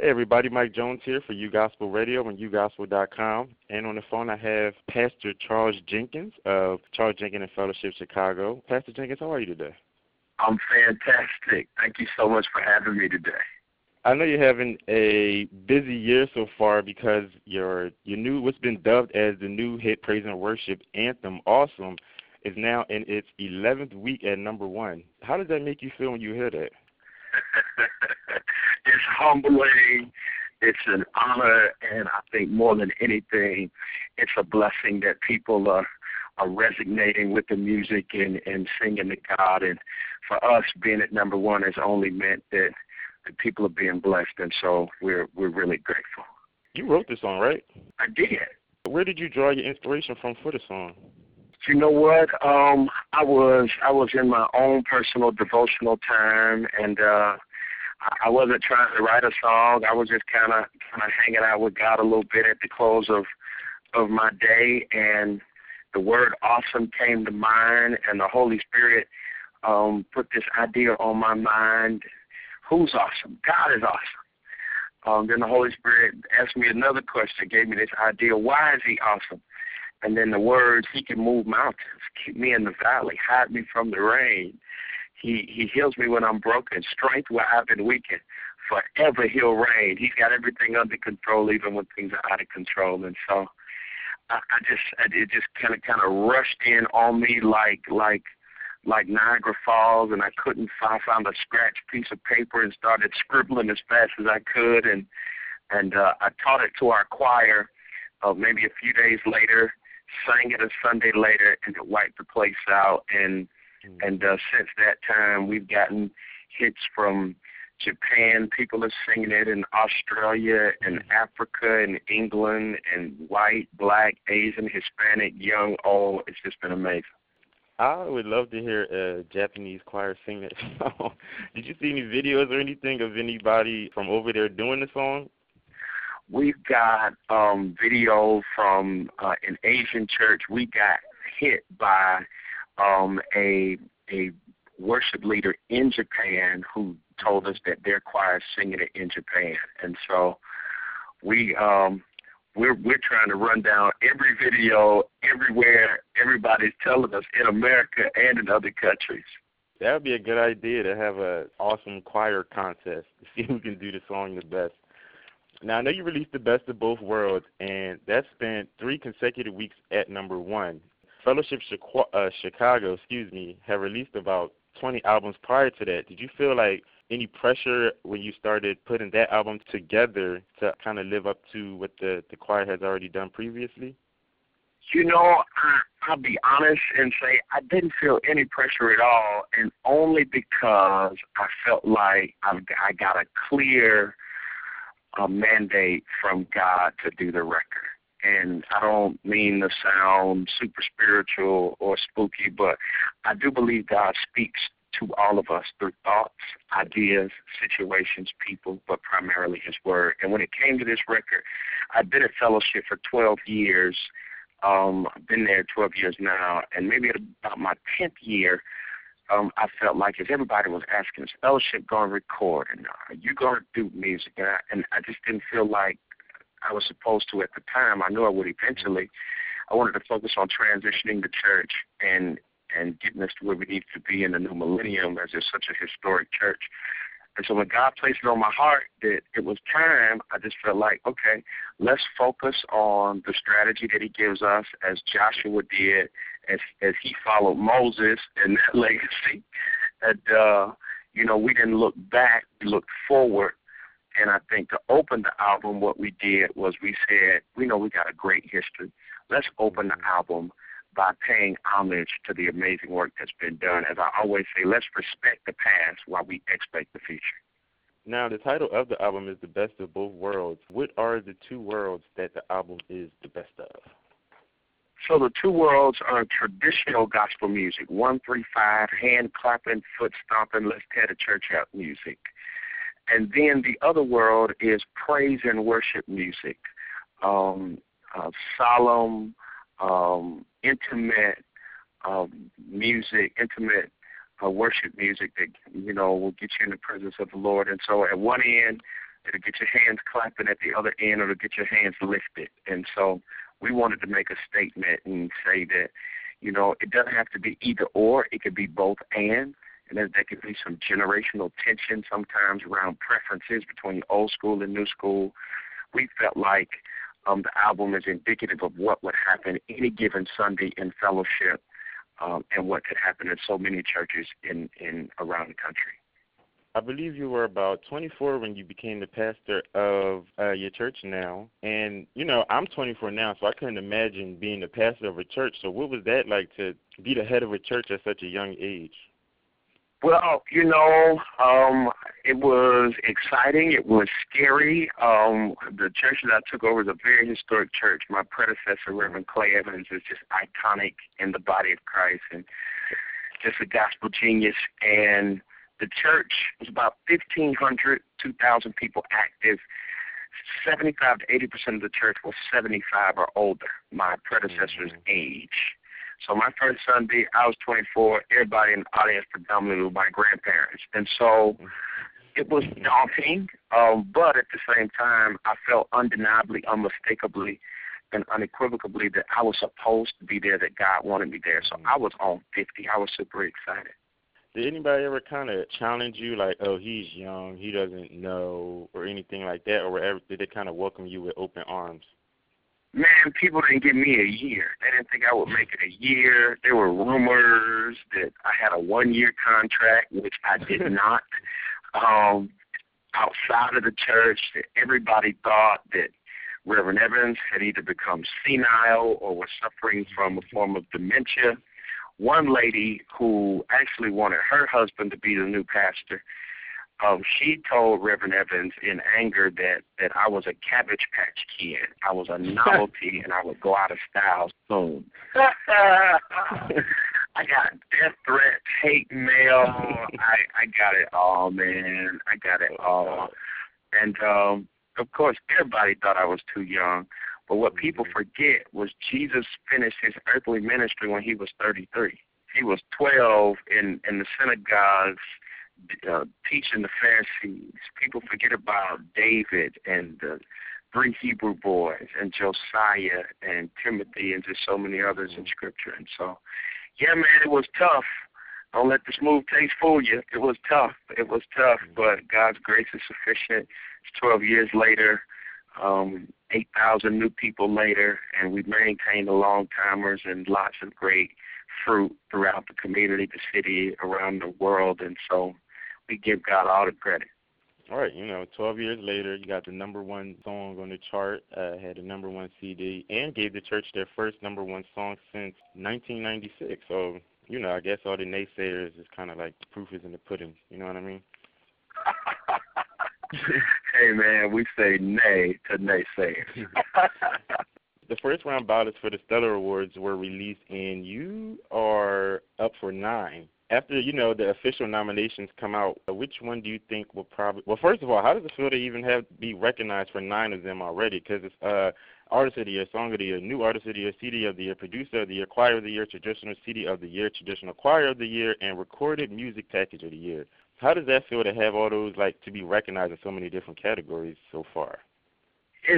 Hey everybody, Mike Jones here for YouGospel Radio and YouGospel.com. And on the phone I have Pastor Charles Jenkins of Charles Jenkins and Fellowship Chicago. Pastor Jenkins, how are you today? I'm fantastic. Thank you so much for having me today. I know you're having a busy year so far because your new, what's been dubbed as the new hit praise and worship anthem, Awesome, is now in its 11th week at number 1. How does that make you feel when you hear that? It's humbling. It's an honor, and I think more than anything, it's a blessing that people are resonating with the music and singing to God. And for us, being at number 1 has only meant that the people are being blessed, and so we're really grateful. You wrote the song, right? I did. Where did you draw your inspiration from for the song? You know what? I was in my own personal devotional time, and I wasn't trying to write a song. I was just kind of hanging out with God a little bit at the close of my day, and the word awesome came to mind, and the Holy Spirit put this idea on my mind. Who's awesome? God is awesome. Then the Holy Spirit asked me another question, gave me this idea, why is he awesome? And then the words, he can move mountains, keep me in the valley, hide me from the rain. He heals me when I'm broken, strength where I've been weakened. Forever he'll reign. He's got everything under control, even when things are out of control. And so it just kind of rushed in on me like Niagara Falls, and I couldn't find a scratch piece of paper and started scribbling as fast as I could. And I taught it to our choir maybe a few days later, sang it a Sunday later, and it wiped the place out. And since that time, we've gotten hits from Japan. People are singing it in Australia and Africa and England, and white, black, Asian, Hispanic, young, old. It's just been amazing. I would love to hear a Japanese choir sing that song. Did you see any videos or anything of anybody from over there doing the song? We've got video from an Asian church. We got hit by a worship leader in Japan who told us that their choir is singing it in Japan. And so we're trying to run down every video everywhere everybody's telling us in America and in other countries. That would be a good idea to have an awesome choir contest to see who can do the song the best. Now, I know you released the Best of Both Worlds, and that spent 3 consecutive weeks at number 1. Fellowship Chicago, have released about 20 albums prior to that. Did you feel like any pressure when you started putting that album together to kind of live up to what the choir has already done previously? You know, I'll be honest and say I didn't feel any pressure at all, and only because I felt like I got a clear mandate from God to do the record. And I don't mean to sound super spiritual or spooky, but I do believe God speaks to all of us through thoughts, ideas, situations, people, but primarily his word. And when it came to this record, I've been at Fellowship for 12 years. I've been there 12 years now, and maybe at about my 10th year, I felt like as everybody was asking, is Fellowship going to record? And are you going to do music? And I just didn't feel like I was supposed to at the time. I knew I would eventually. I wanted to focus on transitioning the church and getting us to where we need to be in the new millennium, as it's such a historic church. And so when God placed it on my heart that it was time, I just felt like, okay, let's focus on the strategy that he gives us, as Joshua did, as he followed Moses and that legacy. And, we didn't look back, we looked forward. And I think to open the album, what we did was we said, we know we got a great history. Let's open the album by paying homage to the amazing work that's been done. As I always say, let's respect the past while we expect the future. Now, the title of the album is The Best of Both Worlds. What are the 2 worlds that the album is the best of? So the 2 worlds are traditional gospel music, 1-3-5, hand-clapping, foot-stomping, let's tear the church out music. And then the other world is praise and worship music, solemn, intimate music, intimate worship music that, will get you in the presence of the Lord. And so at one end, It'll get your hands clapping at the other end, or it'll get your hands lifted. And so we wanted to make a statement and say that, you know, it doesn't have to be either or. It could be both and then there could be some generational tension sometimes around preferences between old school and new school. We felt like the album is indicative of what would happen any given Sunday in fellowship, and what could happen in so many churches in around the country. I believe you were about 24 when you became the pastor of your church now. And, you know, I'm 24 now, so I couldn't imagine being the pastor of a church. So what was that like to be the head of a church at such a young age? Well, you know, it was exciting. It was scary. The church that I took over is a very historic church. My predecessor, Reverend Clay Evans, is just iconic in the body of Christ and just a gospel genius. And the church was about 1,500, 2,000 people active. 75 to 80% of the church was 75 or older, my predecessor's age. So my first Sunday, I was 24. Everybody in the audience predominantly were my grandparents. And so it was daunting, but at the same time, I felt undeniably, unmistakably, and unequivocally that I was supposed to be there, that God wanted me there. So I was on 50. I was super excited. Did anybody ever kind of challenge you, like, oh, he's young, he doesn't know, or anything like that, or did they kind of welcome you with open arms? Man, people didn't give me a year. They didn't think I would make it a year. There were rumors that I had a one-year contract, which I did not. Outside of the church, that everybody thought that Reverend Evans had either become senile or was suffering from a form of dementia. One lady who actually wanted her husband to be the new pastor, she told Reverend Evans in anger that I was a Cabbage Patch Kid. I was a novelty, and I would go out of style soon. I got death threats, hate mail. I got it all, man. I got it all. And, of course, everybody thought I was too young. But what people forget was Jesus finished his earthly ministry when he was 33. He was 12 in the synagogues, teaching the Pharisees. People forget about David and the 3 Hebrew boys and Josiah and Timothy and just so many others in Scripture. And so, yeah, man, it was tough. Don't let the smooth taste fool you. It was tough. It was tough, but God's grace is sufficient. It's 12 years later, 8,000 new people later, and we've maintained the long-timers and lots of great fruit throughout the community, the city, around the world, and so we give God all the credit. All right, 12 years later, you got the #1 song on the chart, had a #1 CD, and gave the church their first #1 song since 1996. So, I guess all the naysayers is kind of like the proof is in the pudding. You know what I mean? Hey, man, we say nay to naysayers. The first round ballots for the Stellar Awards were released, and you are up for 9. After, the official nominations come out, which one do you think will probably – well, first of all, how does it feel to even be recognized for 9 of them already? Because it's Artist of the Year, Song of the Year, New Artist of the Year, CD of the Year, Producer of the Year, Choir of the Year, Traditional CD of the Year, Traditional Choir of the Year, and Recorded Music Package of the Year. How does that feel to have all those, to be recognized in so many different categories so far? It's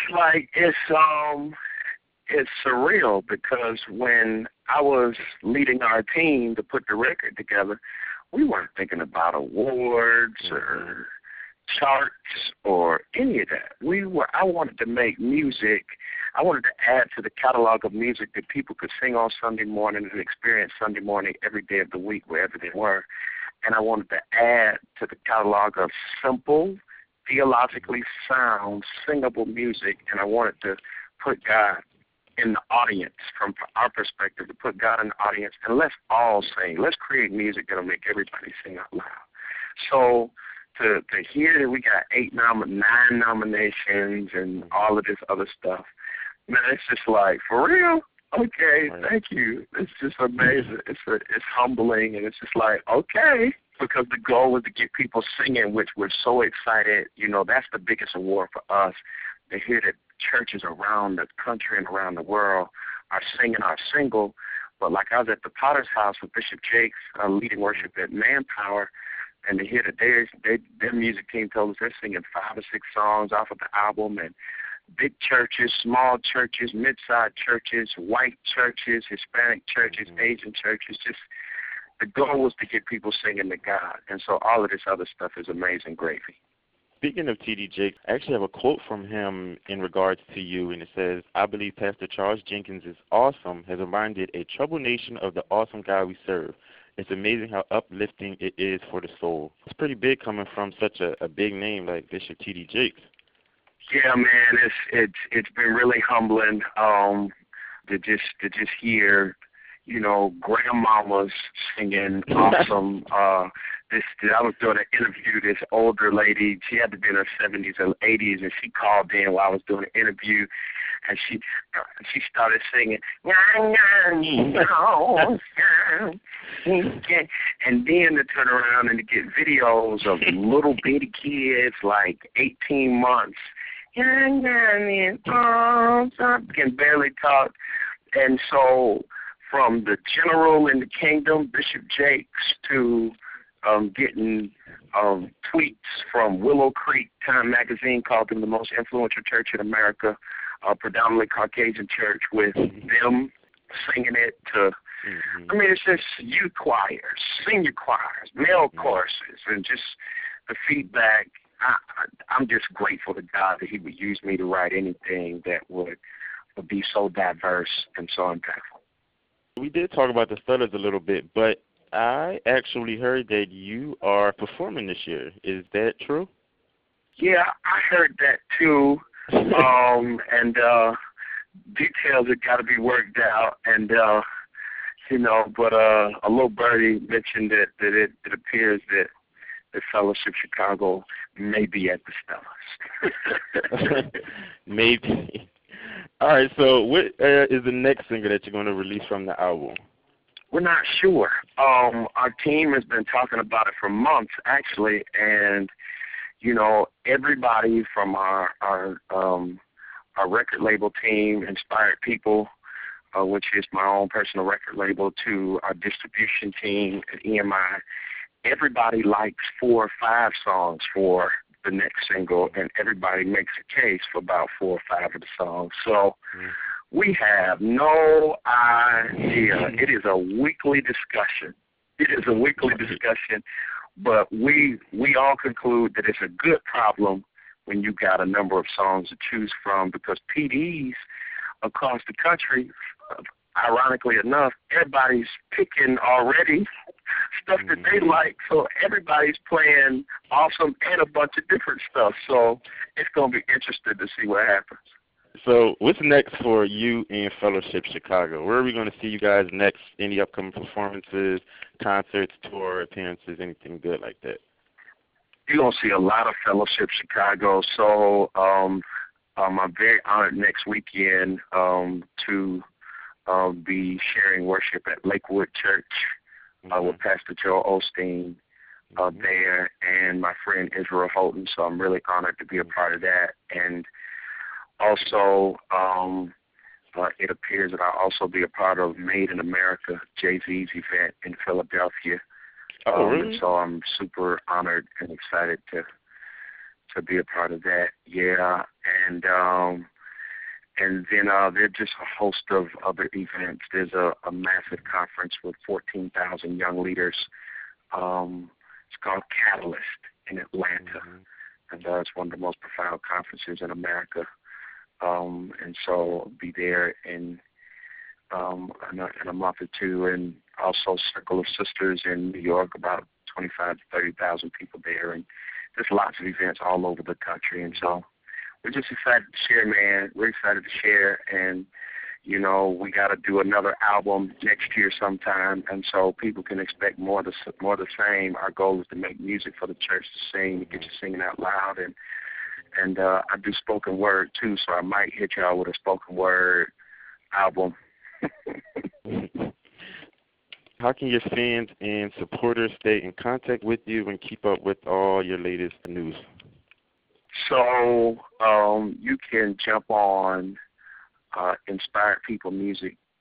surreal, because when I was leading our team to put the record together, we weren't thinking about awards or charts or any of that. I wanted to make music. I wanted to add to the catalog of music that people could sing on Sunday morning and experience Sunday morning every day of the week, wherever they were. And I wanted to add to the catalog of simple, theologically sound, singable music, and I wanted to put God in the audience, from our perspective, to put God in the audience, and let's all sing. Let's create music that'll make everybody sing out loud. So to hear that we got 9 nominations and all of this other stuff, man, it's just like, for real? Okay, thank you. It's just amazing. It's humbling, and it's just like, okay. Because the goal was to get people singing, which we're so excited. That's the biggest award for us, to hear that churches around the country and around the world are singing our single. But like I was at the Potter's House with Bishop Jakes, leading worship at Manpower, and to hear that their music team told us they're singing 5 or 6 songs off of the album, and big churches, small churches, mid-sized churches, white churches, Hispanic churches, Asian churches. Just the goal was to get people singing to God, and so all of this other stuff is amazing gravy. Speaking of T.D. Jakes, I actually have a quote from him in regards to you, and it says, "I believe Pastor Charles Jenkins is awesome, has reminded a troubled nation of the awesome God we serve. It's amazing how uplifting it is for the soul." It's pretty big coming from such a big name like Bishop T.D. Jakes. Yeah, man, it's been really humbling to just hear, you know, grandmamas singing awesome. I was doing an interview. This older lady, she had to be in her 70s or 80s, and she called in while I was doing an interview, and she started singing, and then to turn around and to get videos of little bitty kids like 18 months, can barely talk, and so from the general in the kingdom, Bishop Jakes, to getting tweets from Willow Creek Time magazine called them the most influential church in America, predominantly Caucasian church, with them singing it to, I mean, it's just youth choirs, senior choirs, male choruses, and just the feedback. I'm just grateful to God that he would use me to write anything that would be so diverse and so impactful. We did talk about the Stutters a little bit, but I actually heard that you are performing this year. Is that true? Yeah, I heard that too. And details have got to be worked out. And, you know, but a little birdie mentioned that it appears that the Fellowship Chicago may be at the Stellars. Maybe. All right, so what is the next single that you're going to release from the album? We're not sure. Our team has been talking about it for months, actually, and you know, everybody from our record label team, Inspired People, which is my own personal record label, to our distribution team at EMI, everybody likes 4 or 5 songs for the next single, and everybody makes a case for about 4 or 5 of the songs. So we have no idea. It is a weekly discussion. But we all conclude that it's a good problem when you got a number of songs to choose from, because PDs across the country, ironically enough, everybody's picking already stuff that they like, so everybody's playing awesome and a bunch of different stuff. So it's going to be interesting to see what happens. So what's next for you and Fellowship Chicago? Where are we going to see you guys next? Any upcoming performances, concerts, tour appearances, anything good like that? You're going to see a lot of Fellowship Chicago. So I'm very honored next weekend to be sharing worship at Lakewood Church with Pastor Joel Osteen there, and my friend Israel Houghton. So I'm really honored to be a part of that. And also, it appears that I'll also be a part of Made in America, Jay-Z's event in Philadelphia. Really? And so I'm super honored and excited to be a part of that. Yeah, and then there's just a host of other events. There's a massive conference with 14,000 young leaders. It's called Catalyst in Atlanta, and it's one of the most profound conferences in America. And so I'll be there in a month or two, and also Circle of Sisters in New York, about 25,000 to 30,000 people there, and there's lots of events all over the country. And so we're just excited to share, man. We're excited to share, and you know, we got to do another album next year sometime, and so people can expect more of the same. Our goal is to make music for the church to sing, to get you singing out loud, and I do spoken word too, so I might hit y'all with a spoken word album. How can your fans and supporters stay in contact with you and keep up with all your latest news? So you can jump on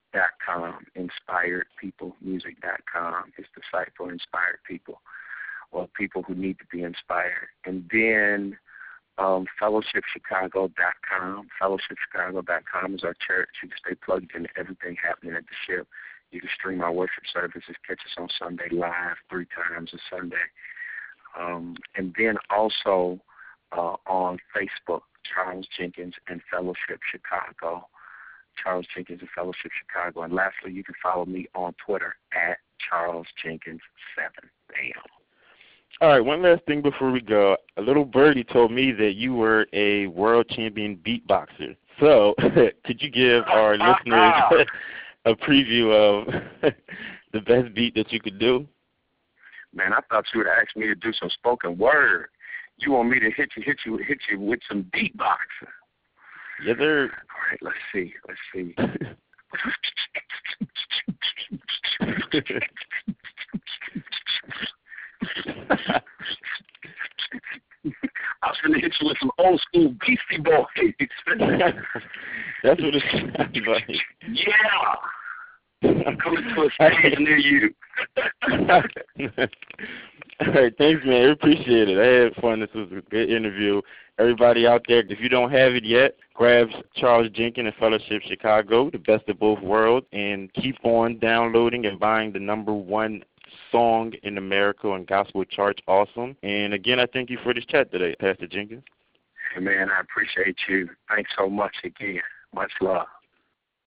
InspiredPeopleMusic.com. InspiredPeopleMusic.com is the site for Inspired People. or people who need to be inspired. And then fellowshipchicago.com. Fellowshipchicago.com is our church. You can stay plugged into everything happening at the ship. You can stream our worship services, catch us on Sunday live 3 times a Sunday. And then also on Facebook, Charles Jenkins and Fellowship Chicago. Charles Jenkins and Fellowship Chicago. And lastly, you can follow me on Twitter at Charles Jenkins 7. Bam. All right, one last thing before we go. A little birdie told me that you were a world champion beatboxer. So could you give our listeners a preview of the best beat that you could do? Man, I thought you would ask me to do some spoken word. You want me to hit you with some beatboxing? Yes, sir. All right, let's see. I was going to hit you with some old school Beastie Boys. That's what it sounds like. Yeah. I'm coming to a stage near you. All right, thanks, man. I appreciate it. I had fun. This was a good interview. Everybody out there, if you don't have it yet, grab Charles Jenkins and Fellowship Chicago, the best of both worlds, and keep on downloading and buying the #1 song in America on gospel charts. Awesome. And again, I thank you for this chat today, Pastor Jenkins. Hey, man, I appreciate you. Thanks so much again. Much love.